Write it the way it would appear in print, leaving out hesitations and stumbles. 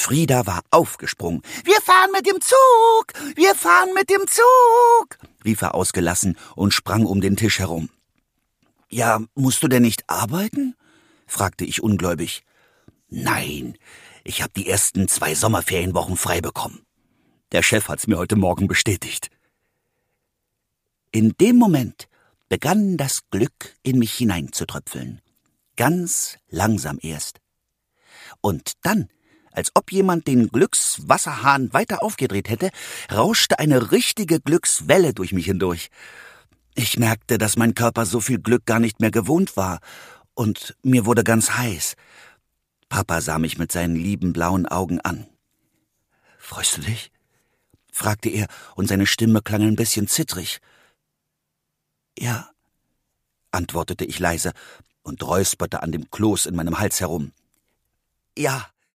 Frieda war aufgesprungen. »Wir fahren mit dem Zug! Wir fahren mit dem Zug!« rief er ausgelassen und sprang um den Tisch herum. »Ja, musst du denn nicht arbeiten?« fragte ich ungläubig. »Nein, ich habe die ersten 2 Sommerferienwochen frei bekommen. Der Chef hat's mir heute Morgen bestätigt.« In dem Moment begann das Glück in mich hineinzutröpfeln. Ganz langsam erst. Und dann, als ob jemand den Glückswasserhahn weiter aufgedreht hätte, rauschte eine richtige Glückswelle durch mich hindurch. Ich merkte, dass mein Körper so viel Glück gar nicht mehr gewohnt war, und mir wurde ganz heiß. Papa sah mich mit seinen lieben blauen Augen an. »Freust du dich?« fragte er, und seine Stimme klang ein bisschen zittrig. »Ja«, antwortete ich leise und räusperte an dem Kloß in meinem Hals herum. »Ja.«